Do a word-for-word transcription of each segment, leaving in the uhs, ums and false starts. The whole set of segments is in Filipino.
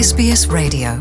S B S Radio.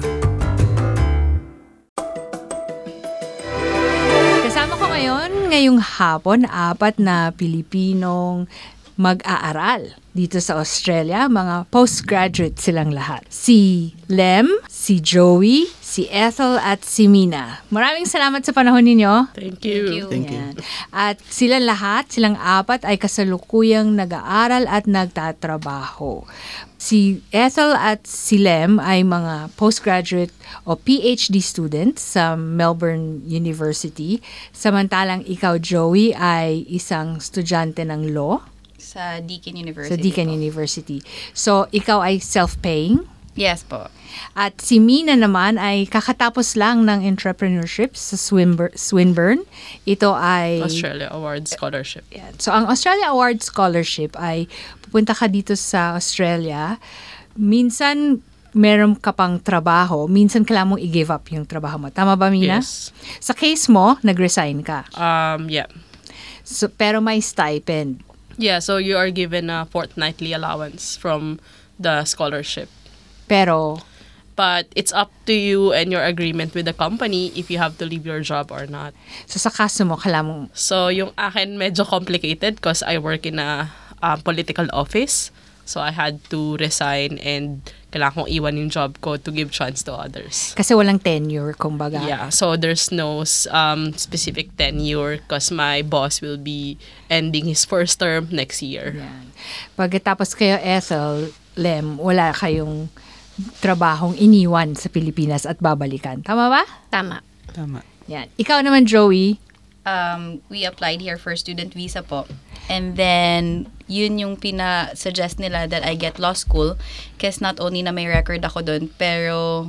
Kasama ko ngayon, ngayong hapon, apat na Pilipinong mag-aaral dito sa Australia. Mga postgraduate silang lahat. Si Lem, si Joey, si Ethel at si Mina. Maraming salamat sa panahon ninyo. Thank you. Thank you. Yan. At sila lahat, silang apat ay kasalukuyang nag-aaral at nagtatrabaho. Si Ethel at si Lem ay mga postgraduate o P H D students sa Melbourne University. Samantalang ikaw, Joey, ay isang estudyante ng law Sa Deakin University. sa Deakin po. University. So, ikaw ay self-paying. Yes po. At si Mina naman ay kakatapos lang ng entrepreneurship sa Swinburne. Swinburne. Ito ay... Australia Award Scholarship. Yan. So, ang Australia Award Scholarship ay pupunta ka dito sa Australia. Minsan, meron ka pang trabaho. Minsan, kailangan mong i-give up yung trabaho mo. Tama ba, Mina? Yes. Sa case mo, nag-resign ka. Um, yeah. So, pero may stipend. Yeah, so you are given a fortnightly allowance from the scholarship. Pero, But it's up to you and your agreement with the company if you have to leave your job or not. so sa kaso mo, kailangan mong So yung akin medyo complicated because I work in a uh, political office. So I had to resign and kailangan kong iwan yung job ko to give chance to others. kasi walang tenure, kumbaga. Yeah, so there's no um, specific tenure because my boss will be ending his first term next year. Yan. Pagkatapos kayo, Ethel, Lem, wala kayong trabahong iniwan sa Pilipinas at babalikan. Tama ba? Tama. Tama. Yan. Ikaw naman, Joey. Um, we applied here for student visa po. And then, yun yung pina-suggest nila that I get law school. Kasi not only na may record ako dun, pero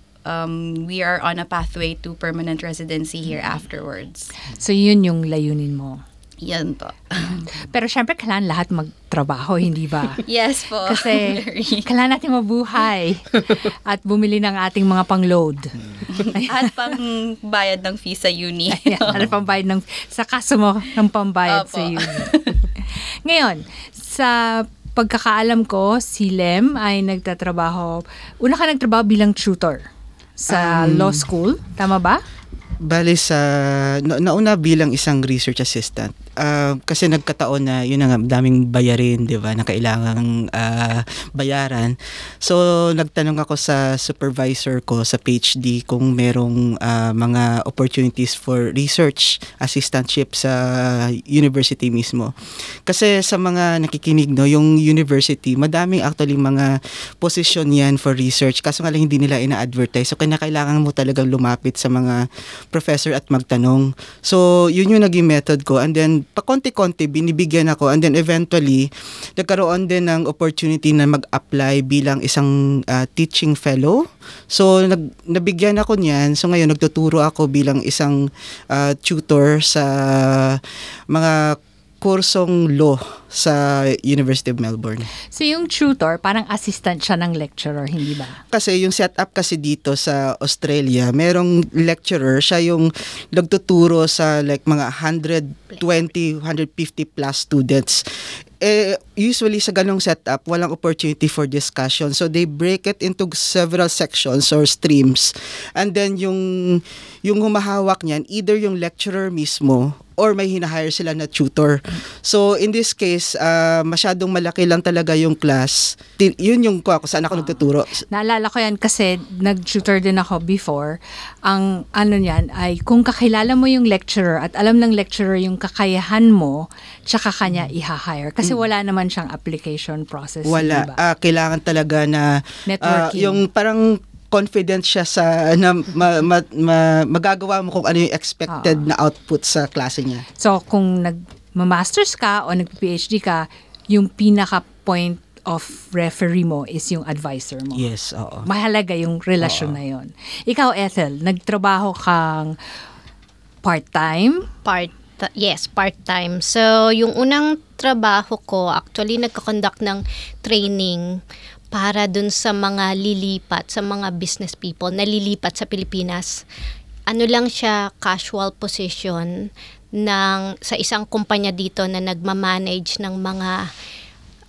um, we are on a pathway to permanent residency here afterwards. So, yun yung layunin mo. Yan po. Pero syempre, kailangan lahat magtrabaho, hindi ba? Yes po. Kasi Very. kailangan natin mabuhay at bumili ng ating mga pang-load. At pang bayad ng fee sa uni. Ayan, ano pambayad ng, sa kaso mo ng pambayad Opo. sa uni. Ngayon, sa pagkakaalam ko, si Lem ay nagtatrabaho, una ka nagtrabaho bilang tutor sa Um, law school, tama ba? Bale sa na, nauna bilang isang research assistant. Ah, kasi nagkataon na yun na nga daming bayarin, 'di ba, na kailangang ah, bayaran. So nagtanong ako sa supervisor ko sa P H D kung merong ah, mga opportunities for research assistantship sa university mismo. Kasi sa mga nakikinig, no, yung university, madaming actually mga position yan for research. Kaso nga lang hindi nila ina-advertise. So kinakailangan mo talagang lumapit sa mga professor at magtanong. So, yun yung naging method ko. And then, pakonti-konti, binibigyan ako. And then, eventually, nagkaroon din ng opportunity na mag-apply bilang isang uh, teaching fellow. So, nag, nabigyan ako niyan. So, ngayon, nagtuturo ako bilang isang uh, tutor sa mga kursong law sa University of Melbourne. So yung tutor, parang assistant siya ng lecturer, hindi ba? Kasi yung setup kasi dito sa Australia, merong lecturer, siya yung nagtuturo sa like mga one hundred twenty, one hundred fifty plus students. Eh, usually sa ganong setup, walang opportunity for discussion. So they break it into several sections or streams. And then yung, yung humahawak niyan, either yung lecturer mismo or may hinahire sila na tutor. So in this case, uh, masyadong malaki lang talaga yung class. Ti- Yun yung ko saan ako nagtuturo. Naalala ko yan kasi nag-tutor din ako before. Ang ano niyan ay kung kakilala mo yung lecturer at alam ng lecturer yung kakayahan mo, tsaka kanya i-hire. Kasi wala naman siyang application process. Wala. Diba? Ah, kailangan talaga na ah, Networking. yung parang confident siya sa na ma, ma, ma- magagawa mo kung ano yung expected Ah. na output sa klase niya. So kung nag-masters ka o nag-P H D ka, yung pinaka point of referee mo is yung advisor mo. Yes, oo. Mahalaga yung relasyon na yon. Ikaw, Ethel, nagtrabaho kang part-time? Part yes, part-time. So, yung unang trabaho ko, actually nagko-conduct ng training para dun sa mga lilipat, sa mga business people na lilipat sa Pilipinas. Ano lang siya, casual position ng sa isang kumpanya dito na nagmamanage ng mga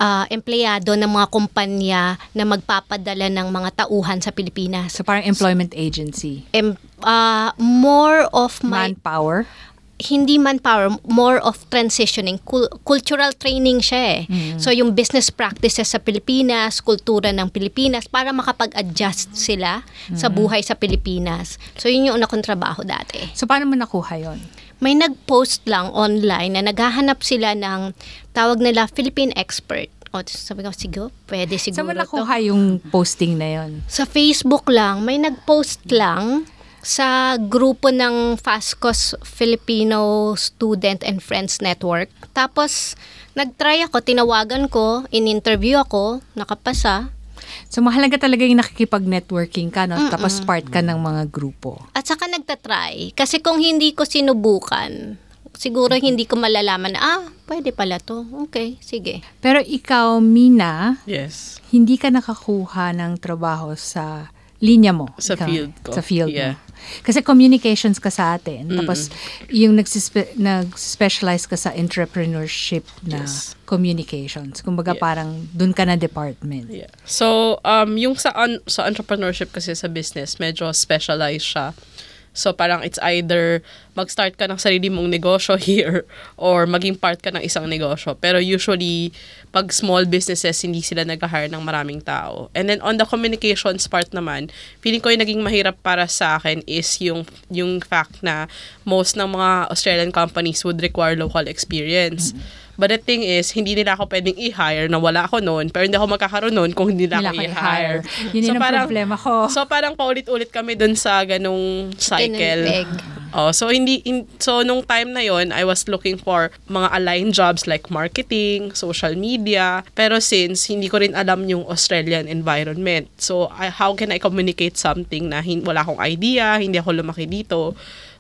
ah, empleyado ng mga kumpanya na magpapadala ng mga tauhan sa Pilipinas. So parang employment agency. Em, ah, more of my Manpower. hindi manpower, more of transitioning. Cul- cultural training siya eh. So yung business practices sa Pilipinas, kultura ng Pilipinas, para makapag-adjust sila sa buhay sa Pilipinas. So yun yung una kong trabaho dati. So paano mo nakuha yon? May nag-post lang online na naghahanap sila ng tawag nila Philippine expert. O sabi ko, siguro, pwede siguro Saan mo to. nakuha yung posting na yon? Sa Facebook lang, may nag-post lang sa grupo ng FASCOS Filipino Student and Friends Network. Tapos, nag-try ako, tinawagan ko, in-interview ako, nakapasa. So mahalaga talaga yung nakikipag-networking ka, no? Tapos part ka ng mga grupo. At saka nagtatry. Kasi kung hindi ko sinubukan, siguro hindi ko malalaman na, ah, pwede pala to. Okay, sige. Pero ikaw, Mina, Yes. hindi ka nakakuha ng trabaho sa linya mo. Sa Ikaw- field ko. Sa field Yeah. mo. Kasi communications ka sa atin. Tapos yung nagsispe- nag-specialize ka sa entrepreneurship na Yes. communications. Kumbaga Yeah. parang dun ka na department. Yeah. So, um, yung sa, un- sa entrepreneurship kasi sa business, medyo specialized siya. So, parang it's either mag-start ka ng sarili mong negosyo here or maging part ka ng isang negosyo. Pero usually, pag small businesses, hindi sila nag-hire ng maraming tao. And then, on the communications part naman, feeling ko yung naging mahirap para sa akin is yung, yung fact na most ng mga Australian companies would require local experience. But the thing is, hindi nila ako pwedeng i-hire na wala ako noon, pero hindi ako magkakaroon noon kung hindi nila Nila ako kayo i-hire. hire. Yun yun ang problema ko. So parang paulit-ulit kami dun sa ganung cycle. Peg. Oh, so hindi in, so nung time na yon, I was looking for mga aligned jobs like marketing, social media, pero since hindi ko rin alam yung Australian environment. So I, how can I communicate something na hin, wala akong idea, hindi ako lumaki dito.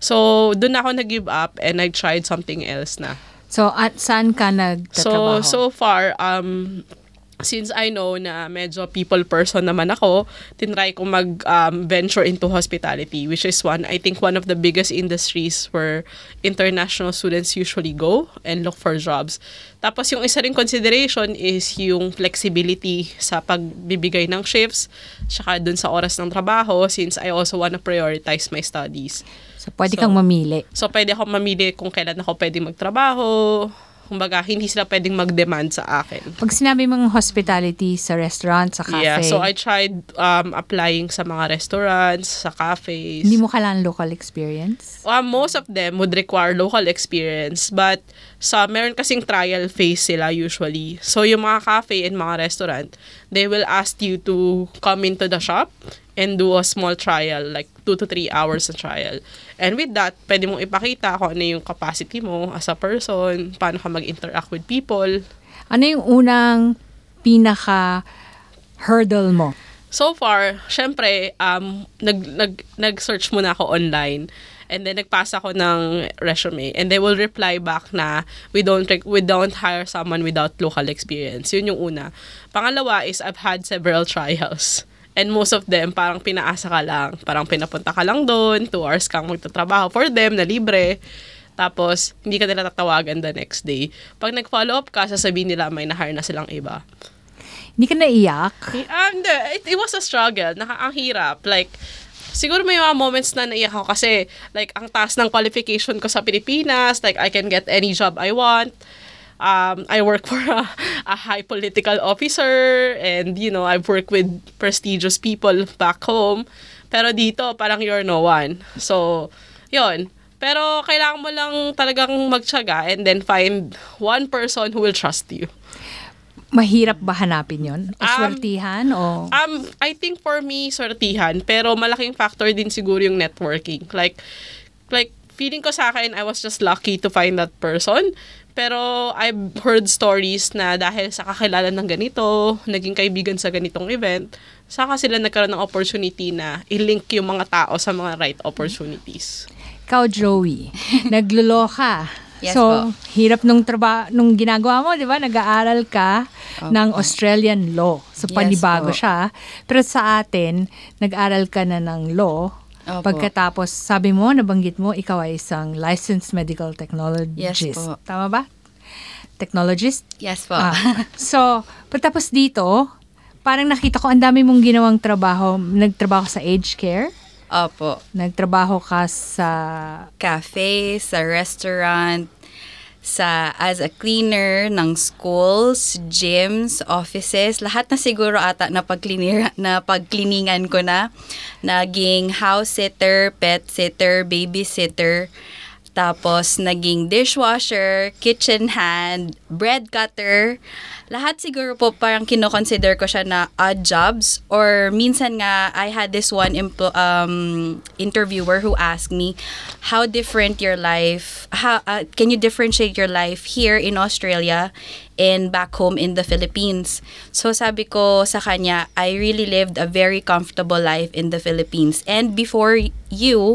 So doon ako nag-give up and I tried something else na. So, at saan ka nagtatrabaho? So, so far, um, since I know na medyo people person naman ako, tinry ko mag-venture into hospitality, which is one, I think one of the biggest industries where international students usually go and look for jobs. Tapos yung isa ring consideration is yung flexibility sa pagbibigay ng shifts, saka dun sa oras ng trabaho, since I also want to prioritize my studies. So, pwede So, kang mamili. So, pwede ako mamili kung kailan ako pwede magtrabaho. Kumbaga, hindi sila pwedeng mag-demand sa akin. Pag sinabi mong hospitality sa restaurant, sa cafe, Yeah, so I tried um, applying sa mga restaurants, sa cafes. hindi mo kailangan local experience? Uh, most of them would require local experience, but sa meron kasing trial phase sila usually. So, yung mga cafe and mga restaurant, they will ask you to come into the shop and do a small trial, like two to three hours na trial. And with that, pwede mong ipakita kung ano yung capacity mo as a person, paano ka mag-interact with people. Ano yung unang pinaka-hurdle mo? So far, syempre, um, nag, nag, nag-search muna ako online. And then nagpasa ako ng resume and they will reply back na we don't rec- we don't hire someone without local experience. Yun yung una. Pangalawa is I've had several trials. And most of them, parang pinaasa ka lang. Parang pinapunta ka lang doon, two hours kang magtatrabaho for them na libre. Tapos, hindi ka nila tatawagan the next day. Pag nag-follow up ka, sasabihin nila may na-hire na silang iba. Hindi ka naiyak? Um, it, it was a struggle. Naka, ang hirap. Like, siguro may mga moments na naiyak ako kasi like ang taas ng qualification ko sa Pilipinas, like I can get any job I want. Um, I work for a, a high political officer and you know, I've worked with prestigious people back home. Pero dito, parang you're no one. So, yun. Pero kailangan mo lang talagang magtiyaga and then find one person who will trust you. Mahirap ba hanapin yun? O Um, swertihan? O... Um, I think for me, sortihan. Pero malaking factor din siguro yung networking. Like, like feeling ko sa akin, I was just lucky to find that person. Pero I've heard stories na dahil sa kakilala ng ganito, naging kaibigan sa ganitong event, saka sila nagkaroon ng opportunity na i-link yung mga tao sa mga right opportunities. Ikaw, Joey, naglulo ka. Yes So, po. hirap nung traba nung ginagawa mo, di ba? Nag-aaral ka Opo. ng Australian law. So, Yes panibago po. siya. Pero sa atin, nag-aral ka na ng law. Opo. Pagkatapos, sabi mo, nabanggit mo, ikaw ay isang licensed medical technologist. Yes po. Tama ba? technologist? Yes po. Ah, so, pagtapos dito, parang nakita ko ang dami mong ginawang trabaho. Nagtrabaho sa aged care, Opo. nagtrabaho ka sa... Cafe, sa restaurant, sa as a cleaner ng schools, gyms, offices, lahat na siguro ata na pagklinira, na pagkliningan ko na. Naging house sitter, pet sitter, babysitter, tapos naging dishwasher, kitchen hand, bread cutter. Lahat siguro po parang kino-consider ko siya na odd jobs, or minsan nga I had this one empl- um, interviewer who asked me how different your life, how, uh, can you differentiate your life here in Australia and back home in the Philippines? So sabi ko sa kanya, I really lived a very comfortable life in the Philippines. And before you,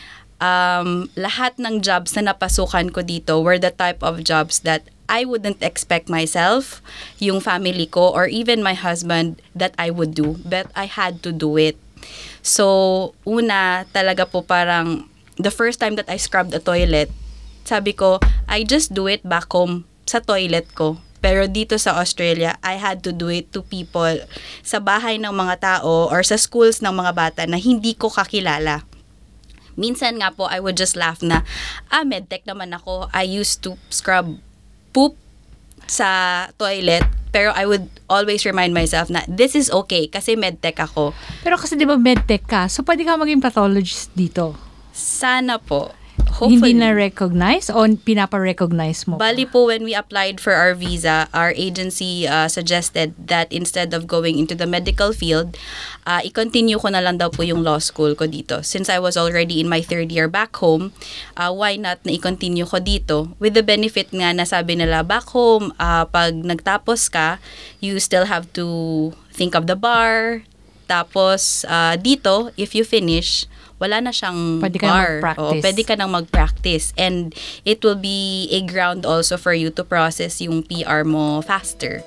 um, lahat ng jobs na napasukan ko dito were the type of jobs that I wouldn't expect myself, yung family ko, or even my husband that I would do. But I had to do it. So, una, talaga po parang the first time that I scrubbed a toilet, sabi ko, I just do it back home sa toilet ko. Pero dito sa Australia, I had to do it to people sa bahay ng mga tao or sa schools ng mga bata na hindi ko kakilala. Minsan nga po, I would just laugh na, ah, medtech naman ako. I used to scrub poop sa toilet, pero I would always remind myself na this is okay kasi medtech ako. Pero kasi di ba medtech ka, so pwede ka maging pathologist dito. Sana po. Hopefully. Hindi na-recognize o pinapa-recognize mo? Bali po, when we applied for our visa, our agency uh, suggested that instead of going into the medical field, uh, i-continue ko na lang daw po yung law school ko dito. Since I was already in my third year back home, uh, why not na i-continue ko dito? With the benefit nga na sabi nila, back home, uh, pag nagtapos ka, you still have to think of the bar. Tapos, uh, dito, if you finish, wala na siyang Pwede ka bar. nang mag-practice. O, pwede ka nang mag-practice. And it will be a ground also for you to process yung P R mo faster.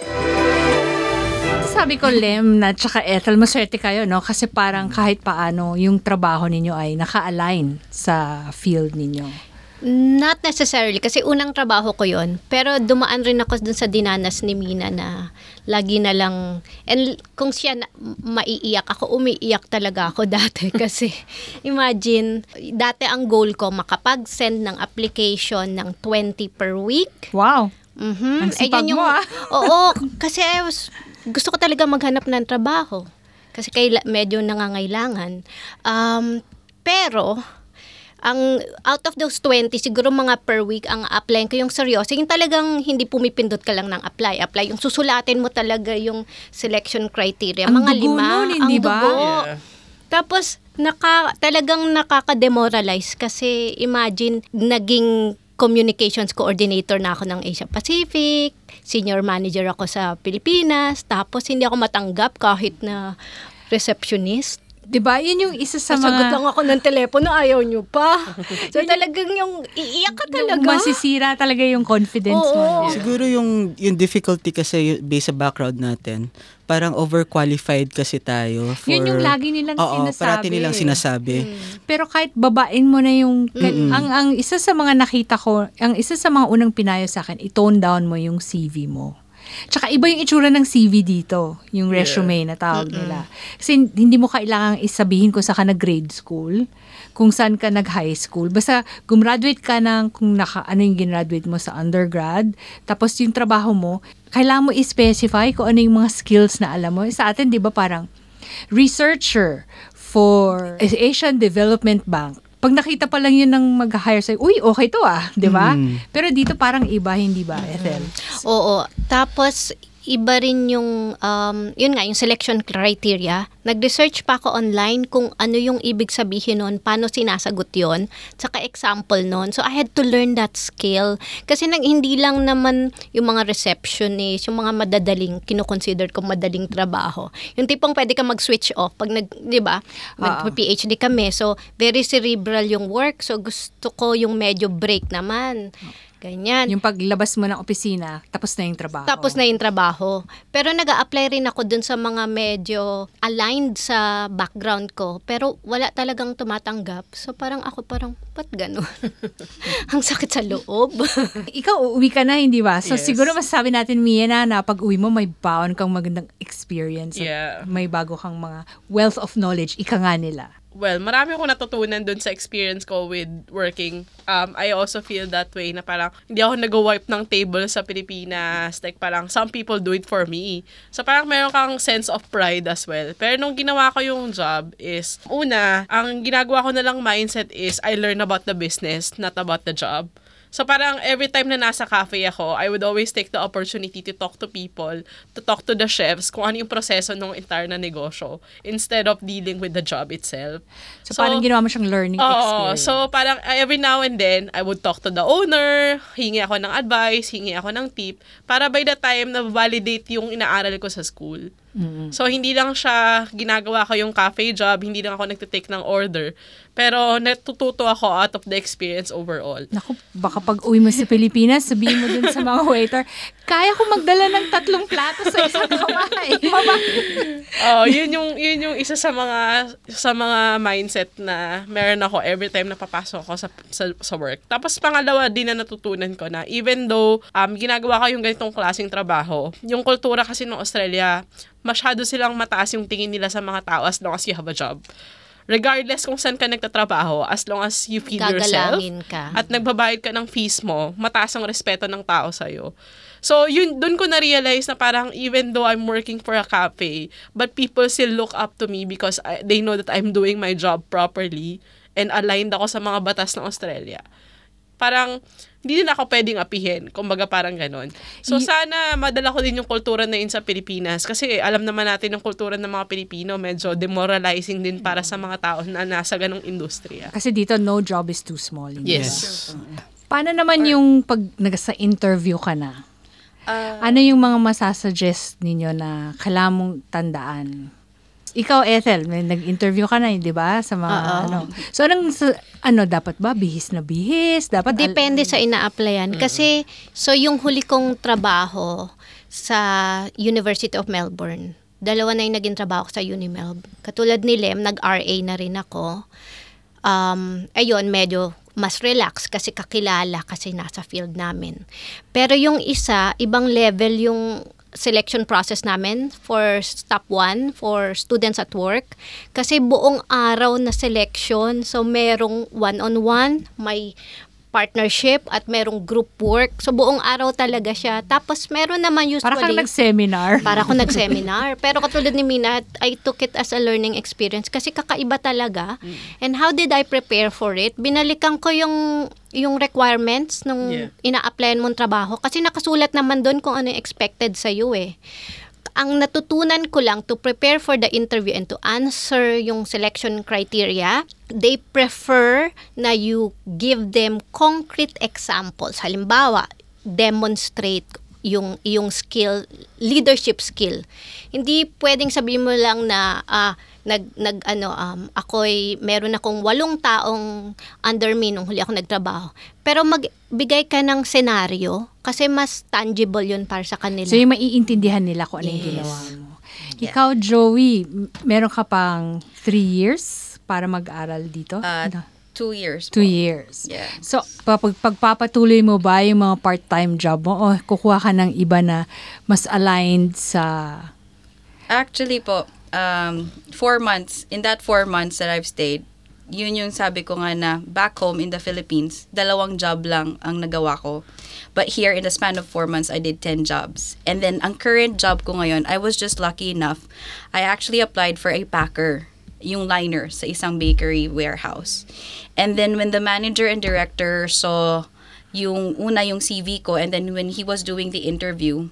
Sabi ko, Lem, na tsaka Ethel, maswerte kayo, no? Kasi parang kahit paano, yung trabaho ninyo ay naka-align sa field ninyo. Not necessarily, kasi unang trabaho ko yon. Pero dumaan rin ako dun sa dinanas ni Mina na lagi na lang, and kung siya na, maiiyak ako, umiiyak talaga ako dati. Kasi imagine, dati ang goal ko, makapag-send ng application ng twenty per week. Wow! Mhm. Ang sipag yun mo, ah. Oo, kasi I was, gusto ko talaga maghanap ng trabaho. Kasi kaila, medyo nangangailangan. Um, pero, ang out of those twenty, siguro mga per week ang apply ko yung seryoso. Yung talagang hindi pumipindot ka lang ng apply. Apply. Yung susulatin mo talaga yung selection criteria. Ang mga dugo lima. nun, hindi ang ba? dugo. Yeah. Tapos, naka, talagang nakaka-demoralize kasi imagine, naging communications coordinator na ako ng Asia Pacific, senior manager ako sa Pilipinas, tapos hindi ako matanggap kahit na receptionist. Diba? Yun yung isa sa Sasagot mga... lang ako ng telepono, ayaw nyo pa. So talagang yung iiyak ka talaga. Yung masisira talaga yung confidence Oo. mo. Siguro yung yung difficulty kasi based sa background natin, parang overqualified kasi tayo for... Yun yung lagi nilang Oo, sinasabi. parati nilang sinasabi. Pero kahit babain mo na yung... Ang, ang isa sa mga nakita ko, ang isa sa mga unang pinayo sa akin, i-tone down mo yung C V mo. Tsaka iba yung itsura ng C V dito, yung resume na tawag nila. Kasi hindi mo kailangang isabihin kung saan ka nag-grade school, kung saan ka nag-high school. Basta gumraduate ka ng kung naka, ano yung ginraduate mo sa undergrad, tapos yung trabaho mo, kailangan mo i-specify kung ano yung mga skills na alam mo. Sa atin, di ba parang researcher for Asian Development Bank. Pag nakita pa lang yun ng mag-hire sa'yo, uy, okay to ah, di ba? Mm. Pero dito parang iba, hindi ba, Ethel? Oo. Tapos, iba rin yung, um, yun nga, yung selection criteria. Nag-research pa ako online kung ano yung ibig sabihin nun, paano sinasagot yun, tsaka example nun. So, I had to learn that skill. Kasi nang, hindi lang naman yung mga receptionist, yung mga madadaling, kinukonsider ko madaling trabaho. Yung tipong pwede ka mag-switch off pag nag, di ba, mag-P H D kami. So, very cerebral yung work. So, gusto ko yung medyo break naman. Ganyan. Yung paglabas mo ng opisina, tapos na yung trabaho. Tapos na yung trabaho. Pero nag-a-apply rin ako dun sa mga medyo aligned sa background ko. Pero wala talagang tumatanggap. So parang ako parang, ba't ganun? Ang sakit sa loob. Ikaw, uuwi ka na, hindi ba? So Yes. siguro masasabi natin, Mia, na, na pag uwi mo, may baon kang magandang experience. at Yeah. May bago kang mga wealth of knowledge. Ika nga nila. Well, marami akong natutunan dun sa experience ko with working. Um, I also feel that way na parang hindi ako nag-wipe ng table sa Pilipinas. Like parang some people do it for me. So parang meron kang sense of pride as well. Pero nung ginawa ko yung job is, una, ang ginagawa ko na lang mindset is I learn about the business, not about the job. So parang every time na nasa cafe ako, I would always take the opportunity to talk to people, to talk to the chefs, kung ano yung proseso ng entire na negosyo, instead of dealing with the job itself. So, parang ginawa mo siyang learning Oo, experience. so parang every now and then, I would talk to the owner, hingi ako ng advice, hingi ako ng tip, para by the time na validate yung inaaral ko sa school. Mm-hmm. So, hindi lang siya ginagawa ko yung cafe job, hindi lang ako nagtitake ng order, pero natututo ako out of the experience overall. Naku, baka pag uwi mo sa Pilipinas, sabihin mo dun sa mga waiter, kaya ko magdala ng tatlong plato sa isang kamay. Mama. Oh, yun yung yun yung isa sa mga sa mga mindset na meron ako every time na papasok ako sa sa, sa work. Tapos pangalawa din na natutunan ko na even though um ginagawa ko yung ganitong klaseng trabaho, yung kultura kasi ng Australia, masyado silang mataas yung tingin nila sa mga tao as long as you have a job. Regardless kung saan ka nagtatrabaho, as long as you feed yourself Gagalangin ka. at nagbabayad ka ng fees mo, mataas ang respeto ng tao sa'yo. So, yun, dun ko na-realize na parang even though I'm working for a cafe, but people still look up to me because I, they know that I'm doing my job properly and aligned ako sa mga batas ng Australia. Parang, hindi din ako pwedeng apihin. Kumbaga parang ganon. So, Y- sana madala ko din yung kultura na yun sa Pilipinas. Kasi alam naman natin yung kultura ng mga Pilipino, medyo demoralizing din para sa mga tao na nasa ganong industriya. Kasi dito, no job is too small. hindi ba? Yes. Paano naman yung pag nasa interview ka na? Ah, Ano yung mga masasuggest ninyo na kailangan mong tandaan? Ikaw, Ethel, may nag-interview ka na, di ba? Sa mga, Oo. ano. So, anong, sa- ano, dapat ba? Bihis na bihis? Dapat, al- Depende sa ina-applyan. Kasi, so yung huli kong trabaho sa University of Melbourne, dalawa na yung naging trabaho ko sa Unimelb. Katulad ni Lem, nag-R A na rin ako. Um, ayun, medyo mas relax kasi kakilala kasi nasa field namin. Pero yung isa, ibang level yung selection process namin for step one, for students at work. Kasi buong araw na selection. So, merong one-on-one, may partnership, at merong group work. So, buong araw talaga siya. Tapos, meron naman usually... para kang nag-seminar. Para ako nag-seminar. Pero katulad ni Mina, I took it as a learning experience kasi kakaiba talaga. And how did I prepare for it? Binalikan ko yung yung requirements nung Yeah. ina-applyan mong trabaho kasi nakasulat naman doon kung ano yung expected sa iyo eh. Ang natutunan ko lang to prepare for the interview and to answer yung selection criteria, they prefer na you give them concrete examples. Halimbawa, demonstrate yung yung skill, leadership skill. Hindi pwedeng sabihin mo lang na ah, nag nag ano um ako'y meron akong walong taong under me nung huli ako nagtrabaho. Pero magbigay ka ng senaryo kasi mas tangible yun para sa kanila. So, yung maiintindihan nila kung ano yung Yes. ginawa mo. Ikaw, Joey, m- meron ka pang three years para mag-aral dito? ah, Ano? two years Two po. years. Yeah. So, pag pagpapatuloy mo ba yung mga part-time job mo o kukuha ka ng iba na mas aligned sa... Actually po, um, four months, in that four months that I've stayed, yun yung sabi ko nga na back home in the Philippines, dalawang job lang ang nagawa ko. But here, in the span of four months, I did ten jobs. And then, ang current job ko ngayon, I was just lucky enough, I actually applied for a packer, yung liner sa isang bakery warehouse. And then, when the manager and director saw yung una yung C V ko, and then when he was doing the interview,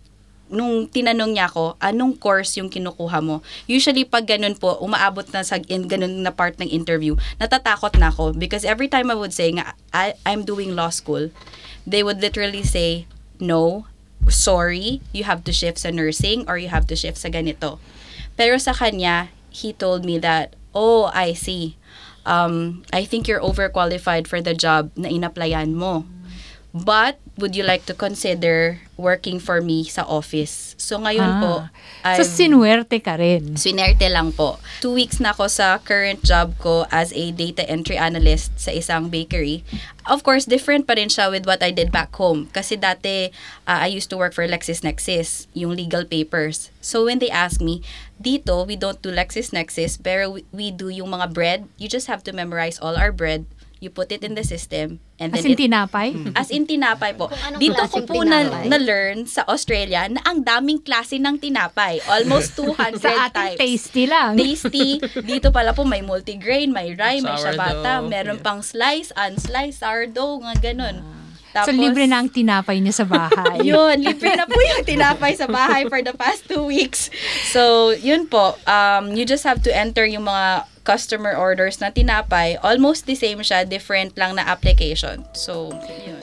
nung tinanong niya ako, anong course yung kinukuha mo? Usually, pag ganun po, umaabot na sa in, ganun na part ng interview, natatakot na ako. Because every time I would say, nga, I, I'm doing law school, they would literally say, no, sorry, you have to shift sa nursing or you have to shift sa ganito. Pero sa kanya, he told me that, oh, I see. Um, I think you're overqualified for the job na inapplyan mo. but would you like to consider working for me sa office? So ngayon Ah. po, So, I've- sinuwerte ka rin. Swinerte lang po. Two weeks na ako sa current job ko as a data entry analyst sa isang bakery. Of course, different pa rin siya with what I did back home. Kasi dati, uh, I used to work for LexisNexis, yung legal papers. So when they ask me, dito, we don't do LexisNexis, pero we, we do yung mga bread. You just have to memorize all our bread. You put it in the system. And As then in it- tinapay? As in tinapay po. Kung anong Dito ko klaseng po na, tinapay? na-learn sa Australia na ang daming klase ng tinapay. Almost two hundred Sa ating types. tasty lang. Tasty. Dito pala po may multigrain, may rye, may Sourdough. ciabatta, meron pang slice, unsliced, sourdough, nga ganun. So, libre na ang tinapay niya sa bahay. Yun, libre na po yung tinapay sa bahay for the past two weeks. So, yun po. Um, you just have to enter yung mga customer orders na tinapay. Almost the same siya, different lang na application. So, yun.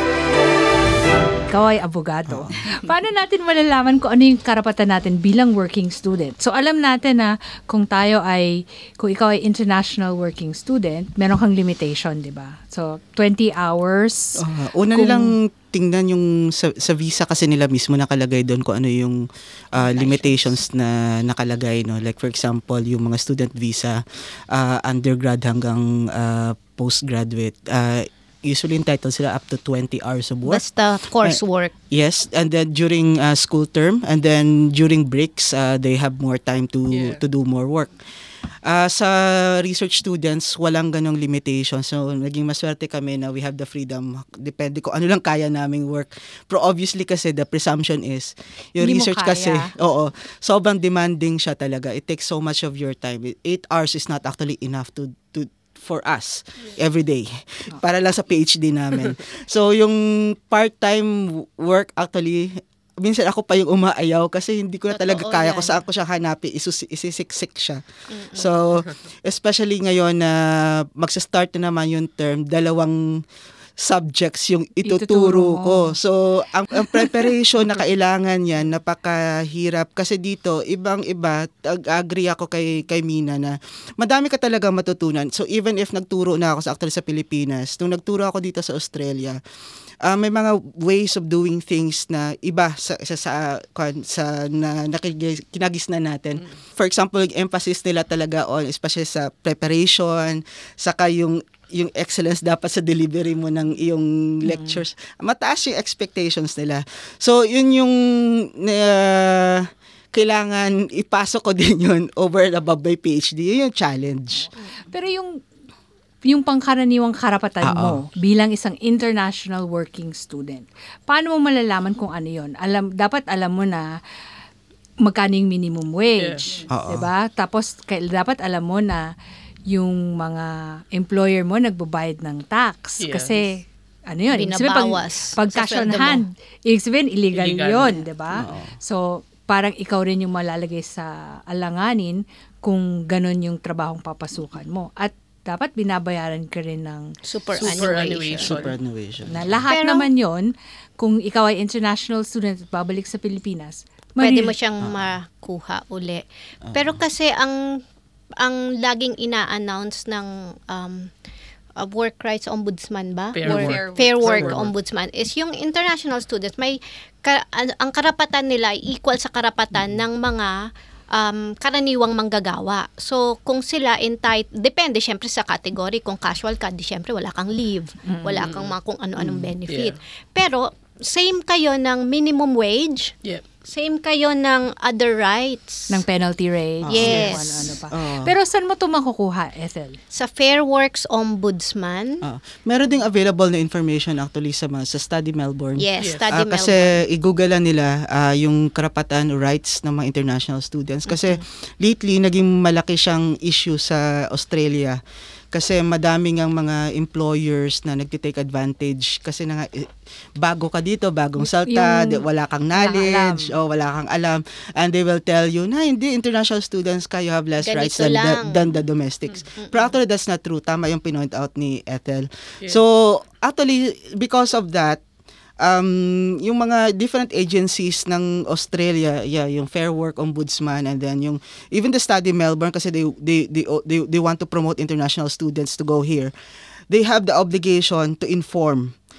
Ikaw ay abogado. Paano natin malalaman kung ano yung karapatan natin bilang working student? So, alam natin na kung tayo ay, kung ikaw ay international working student, meron kang limitation, di ba? So, twenty hours. Ah, una Kung- nilang tingnan yung sa, sa visa kasi nila mismo nakalagay doon kung ano yung ah, limitations na nakalagay, no, like for example yung mga student visa, ah, undergrad hanggang ah, postgraduate, ah, usually entitled sila up to twenty hours of work. Basta coursework. Yes, and then during uh, school term, and then during breaks, uh, they have more time to Yeah. to do more work. Uh, sa research students, walang ganong limitation. So, naging maswerte kami na we have the freedom. Depende kung ano lang kaya naming work. Pero obviously kasi the presumption is, yung Hindi mo research kaya. kasi, oo, sobrang demanding siya talaga. It takes so much of your time. Eight hours is not actually enough to to for us every day para lang sa PhD namin. So yung part-time work actually minsan ako pa yung umaayaw kasi hindi ko na talaga Totoo kaya yan. kung saan ko siya hanapin, isus- isisiksik siya. So especially ngayon na magsa-start na naman yung term, dalawang subjects yung Ituturo ituturo mo. ko. So, ang, ang preparation na kailangan yan, napakahirap. Kasi dito, ibang-iba, ag-agree ako kay, kay Mina na madami ka talaga matutunan. So, even if nagturo na ako sa actually sa Pilipinas, nung nagturo ako dito sa Australia, ah, may mga ways of doing things na iba sa sa sa, kwan- sa na, nakig- kinagisnan natin. For example, yung emphasis nila talaga on especially sa preparation, saka yung yung excellence dapat sa delivery mo ng iyong lectures. Mataas yung expectations nila. So, yun yung uh, kailangan ipasok ko din yun over and above my PhD. Yun yung challenge. Pero yung yung pangkaraniwang karapatan Ah, mo bilang isang international working student, paano mo malalaman kung ano yon? Alam, dapat alam mo na magkano yung minimum wage, Yeah. Oo. 'di ba? Tapos kail- dapat alam mo na yung mga employer mo nagbabayad ng tax Yes. kasi ano yun? Ibig sabihin, Binabawas Pag, pag sa cash on sweldo mo. hand, ibig sabihin illegal, Illegal. yun, 'di ba? So parang ikaw rin yung malalagay sa alanganin kung ganun yung trabahong papasukan mo. At dapat binabayaran ka rin ng Superannuation. Superannuation. na lahat Pero- naman yon kung ikaw ay international student at babalik sa Pilipinas. Pwede mari- mo siyang makuha uli. Pero kasi ang ang laging ina-announce ng um, uh, work rights ombudsman ba? Fair Or work. Fair work Fair work. ombudsman is yung international students may ka- ang ang karapatan nila ay equal sa karapatan ng mga um, karaniwang manggagawa. So, kung sila entitled, depende syempre sa category. Kung casual ka, di syempre wala kang leave. Wala kang mga kung ano-anong benefit. Pero, same kayo ng minimum wage. Yeah. Same kayo ng other rights. ng penalty rate. Yes. kung ano-ano pa. Oo. Pero saan mo ito makukuha, Ethel? Sa Fair Works Ombudsman. Ah, meron ding available na information actually sa mga sa Study Melbourne. Yes, Yes. study Ah, kasi i-google lang nila ah, yung karapatan rights ng mga international students kasi lately naging malaki siyang issue sa Australia kasi madaming ang mga employers na nagtitake advantage kasi na nga, eh, bago ka dito, bagong salta, Yung di- wala kang wala kang knowledge o wala kang alam and they will tell you na hindi international students ka, you have less Ganito rights than the, lang. than the domestics. Pero actually that's not true. Tama yung pinoint out ni Ethel. Yeah. So actually because of that um yung mga different agencies ng Australia, yeah, yung Fair Work Ombudsman and then yung even the Study Melbourne kasi they they they they, they want to promote international students to go here. They have the obligation to inform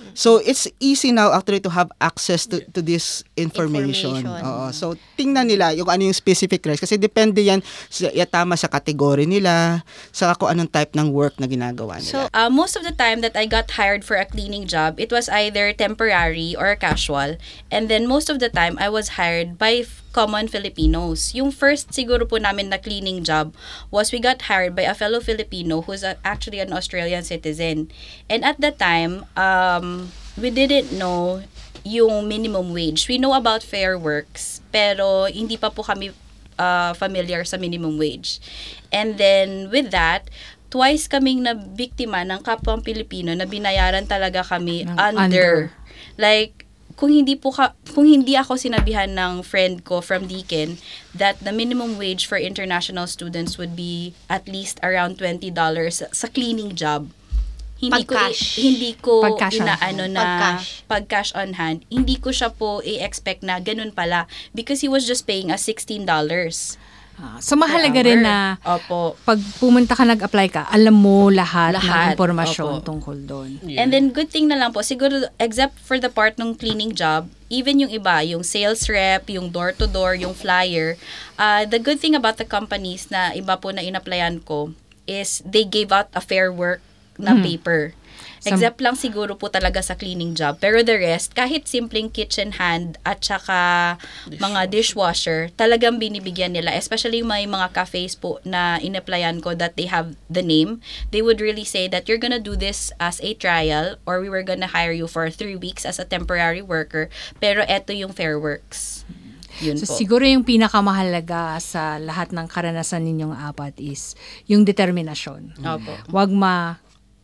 So it's easy now actually to have access to to this information. Information. Oo. So tingnan nila yung ano yung specific rights kasi depende yan sa ya, tama sa category nila, sa kung anong type ng work na ginagawa nila. So, uh, most of the time that I got hired for a cleaning job, it was either temporary or casual. And then most of the time, I was hired by f- common Filipinos. Yung first siguro po namin na cleaning job was we got hired by a fellow Filipino who's a, actually an Australian citizen. And at the time, um, we didn't know yung minimum wage. We know about Fair Works, pero hindi pa po kami uh, familiar sa minimum wage. And then with that, twice kaming nabiktima ng kapwang Pilipino na binayaran talaga kami Ng under. under. Like, kung hindi po ka, kung hindi ako sinabihan ng friend ko from Deakin that the minimum wage for international students would be at least around twenty dollars sa cleaning job. Hindi ko Pag-cash. i- hindi ko Pag-cash on inaano hand. na Pag-cash. pag-cash on hand. Hindi ko siya po i-expect na ganun pala because he was just paying us sixteen dollars. Ah, so mahalaga rin na Opo. pag pumunta ka, nag-apply ka, alam mo lahat, ng Lahat, impormasyon opo. tungkol doon. Yeah. And then, good thing na lang po, siguro, except for the part ng cleaning job, even yung iba, yung sales rep, yung door-to-door, yung flyer, uh, the good thing about the companies na iba po na in-applyan ko is they gave out a fair work na Hmm. paper. Some- Except lang siguro po talaga sa cleaning job. Pero the rest, kahit simpleng kitchen hand at saka mga dishwasher, talagang binibigyan nila. Especially may mga cafes po na in-applyan ko that they have the name. They would really say that you're gonna do this as a trial or we were gonna hire you for three weeks as a temporary worker. Pero eto yung Fair Works. Yun So po. siguro yung pinakamahalaga sa lahat ng karanasan ninyong apat is yung determinasyon. Opo. Huwag ma,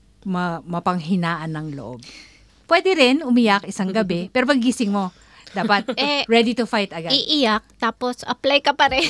ma mapanghinaan ng loob. Pwede rin umiyak isang gabi, pero paggising mo, dapat Eh, ready to fight agad. Iiyak, tapos apply ka pa rin.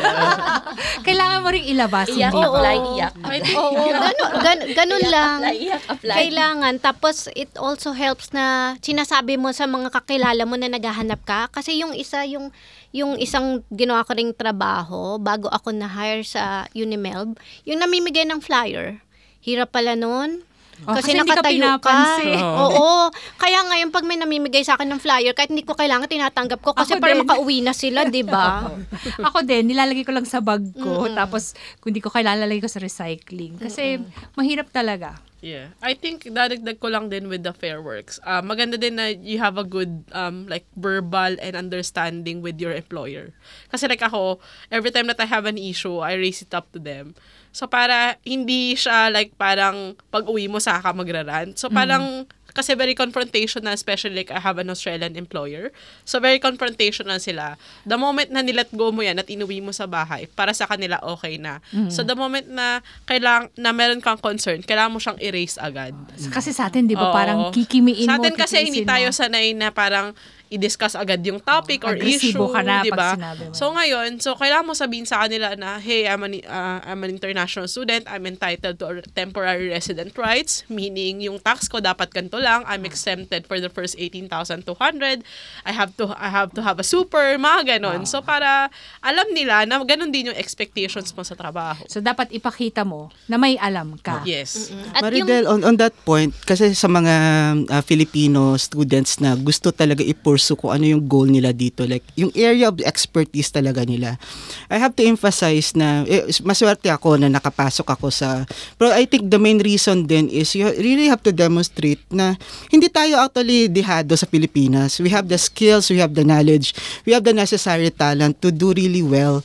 Kailangan mo ring ilabas. Iyak, hindi ba? apply, Oo. iyak. I think, Oo, ganun, gan- ganun Iyak, lang. apply, iyak, apply. Kailangan. Tapos, it also helps na sinasabi mo sa mga kakilala mo na naghahanap ka. Kasi yung isa, yung, yung isang ginawa ko ring trabaho, bago ako na-hire sa Unimelb, yung namimigay ng flyer. Hirap pala nun. Oh, kasi kasi hindi ka nakatayo ka. pinapansin. Oo. Kaya ngayon, pag may namimigay sa akin ng flyer, kahit hindi ko kailangan, tinatanggap ko. Kasi Ako para din. makauwi na sila, di ba? Ako din, nilalagay ko lang sa bag ko. Tapos, kung di ko kailangan, lalagay ko sa recycling. Kasi, mahirap talaga. yeah. I think dadagdag ko lang din with the Fair Works. Uh, maganda din na you have a good um like verbal and understanding with your employer. Kasi like ako, every time that I have an issue, I raise it up to them. So para hindi siya like parang pag-uwi mo sa ka magrarant. So parang kasi very confrontational, especially like I have an Australian employer. So very confrontational sila. The moment na nilet go mo yan at inuwi mo sa bahay, para sa kanila okay na. So the moment na kailang na meron kang concern, kailangan mo siyang erase agad. Kasi sa atin, di ba, Oo. parang kikimiin mo. Sa atin kasi hindi titiisin tayo mo. sanay na parang i-discuss agad yung topic or Agresibo issue, ka na di pag ba? sinabi mo So yan. ngayon, so kailangan mo sabihin sa kanila na, hey, I'm an, uh, I'm an international student, I'm entitled to temporary resident rights, meaning yung tax ko dapat ganito lang, I'm exempted for the first eighteen thousand two hundred, I have to I have to have a super, mga ganon. So para alam nila na ganon din yung expectations mo sa trabaho. So, dapat ipakita mo na may alam ka. Yes. At yung, Maridel, on, on that point, kasi sa mga uh, Filipino students na gusto talaga i-pursue kung ano yung goal nila dito, like yung area of expertise talaga nila, I have to emphasize na eh, maswerte ako na nakapasok ako sa, pero I think the main reason din is you really have to demonstrate na hindi tayo actually dehado sa Pilipinas. We have the skills, we have the knowledge, we have the necessary talent to do really well.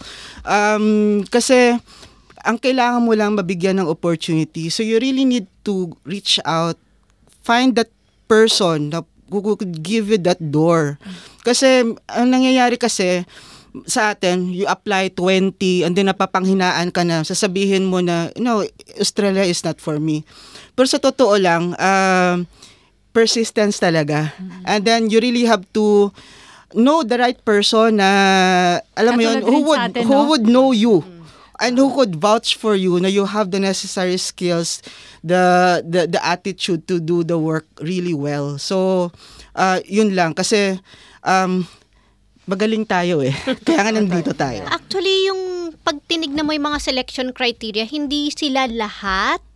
Um, kasi ang kailangan mo lang mabigyan ng opportunity. So you really need to reach out, find that person na who could give you that door. Kasi ang nangyayari kasi sa atin, you apply twenty and then napapanghinaan ka na, sasabihin mo na, no, Australia is not for me. Pero sa totoo lang, uh, persistence talaga. And then you really have to know the right person na, alam mo yun, Katulad who rin sa would, atin, who no? would know you. And who could vouch for you na you have the necessary skills, the the the attitude to do the work really well. So, uh, yun lang. Kasi, um, magaling tayo eh. Kaya nga nandito tayo. actually, yung pag tinignan mo yung mga selection criteria, hindi sila lahat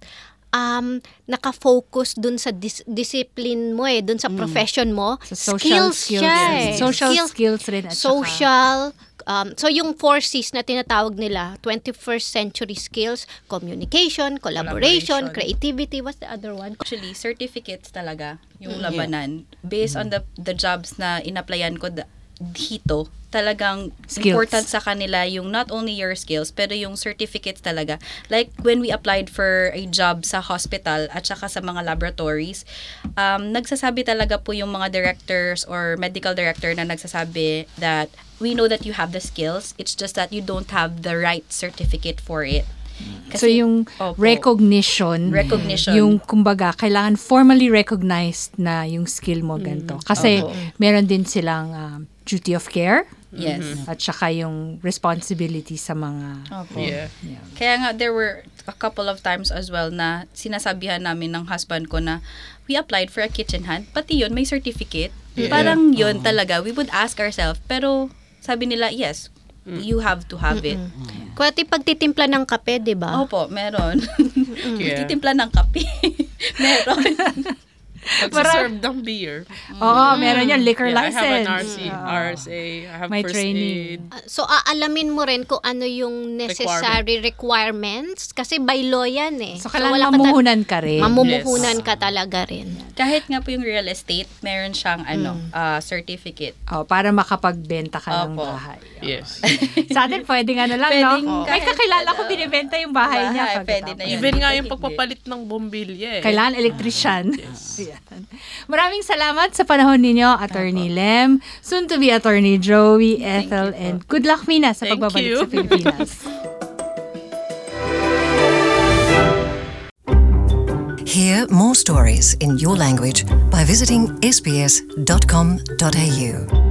um, nakafocus dun sa dis- discipline mo eh, dun sa profession mo. Sa social skills, skills. siya Yes. eh. Social Skills, skills rin at saka- social, um, so yung four C's na tinatawag nila, twenty-first century skills, communication, collaboration, Collaboration. creativity, what's the other one? Actually, certificates talaga yung labanan. Based on the the jobs na inapplyan ko da- dito, talagang Skills. important sa kanila yung not only your skills, pero yung certificates talaga. Like, when we applied for a job sa hospital at saka sa mga laboratories, um, nagsasabi talaga po yung mga directors or medical director na nagsasabi that we know that you have the skills, it's just that you don't have the right certificate for it. So yung Opo. recognition, Recognition. yung kumbaga kailangan formally recognized na yung skill mo ganito. Kasi Opo. meron din silang um, duty of care Yes. at saka yung responsibility sa mga Opo. Yeah. Kaya nga, there were a couple of times as well na sinasabihan namin ng husband ko na we applied for a kitchen hand, pati yun, may certificate. Parang yun talaga, we would ask ourselves, pero sabi nila, yes, you have to have it. Kuwati pagtitimpla ng kape, di ba? Opo, meron. Yeah. Titimpla ng kape. meron. Pagsaserve ng beer. Oo, meron yan, liquor Yeah, I have an license. R C, R S A, I have May first training. aid. Uh, So, aalamin mo rin kung ano yung necessary requirements. Kasi by law yan eh. So, kailangan wala ka ta- mamumuhunan ka rin. Mamumuhunan ka talaga rin. Kahit nga po yung real estate, meron siyang ano, ah, certificate. Oh, para makapagbenta ka ng Opo. bahay. Yes. Sa atin, pwedeng ano lang, Pwedeng no? May kahit kakilala ano. ko, binibenta yung bahay, niya. Bahay, pwede na pagkatapos. yun. Even nga Dito yung hindi. pagpapalit ng bombilya eh. Kailangan electrician. Ayan. Maraming salamat sa panahon ninyo, Attorney Lem, soon to be Attorney Joey, Ethel, and good luck, Mina, sa Thank pagbabalik you. sa Pilipinas. Hear more stories in your language by visiting s b s dot com dot a u.